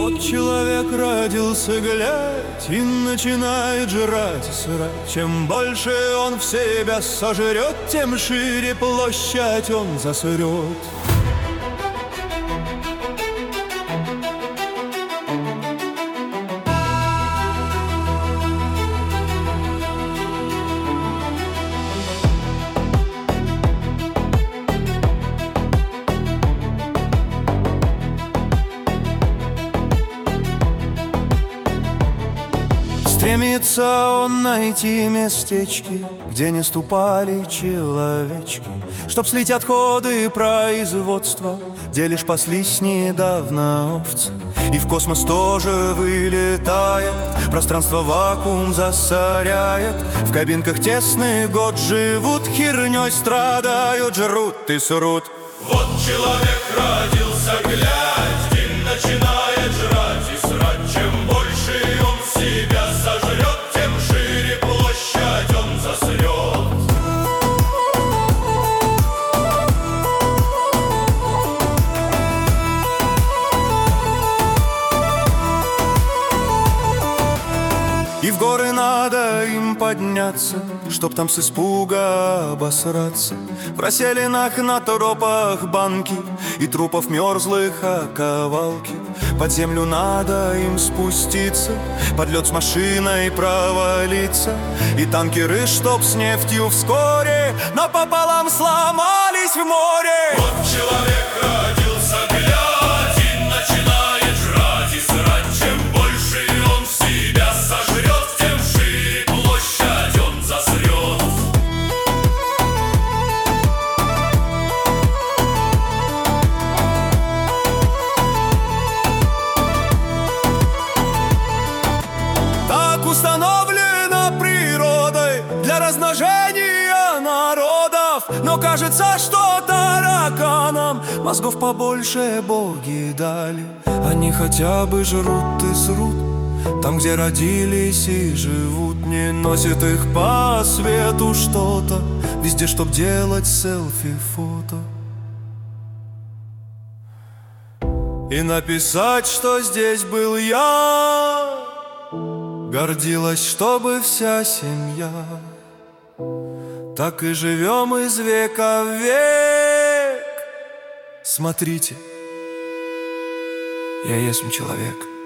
Вот человек родился, глядь, и начинает жрать и срать. Чем больше он в себя сожрет, тем шире площадь он засрет. Стремится он найти местечки, где не ступали человечки, чтоб слить отходы производства, где лишь паслись недавно овцы. И в космос тоже вылетает, пространство вакуум засоряет. В кабинках тесный год живут, хернёй страдают, жрут и срут. Вот человек родился, глядь, и начинает жрать и срать. Чем больше он в себя сожрет, тем шире площадь он засрет. И в горы надо им подняться, чтоб там с испуга обосраться. В расселинах на тропах банки и трупов мерзлых оковалки. Под землю надо им спуститься, под лед с машиной провалиться. И танкеры, чтоб с нефтью вскоре напополам сломались в море. Вот человек родился, глядь, и начинает жрать и срать. Чем больше он в себя сожрет, тем шире площадь он засрет. Так установлено природой для размножения народов. Но кажется, что тараканам мозгов побольше боги дали. Они хотя бы жрут и срут там, где родились и живут. Не носит их по свету что-то везде, чтоб делать селфи-фото и написать, что здесь был я. Гордилась, чтобы вся семья. Так и живем из века в век. Смотрите, я есть человек.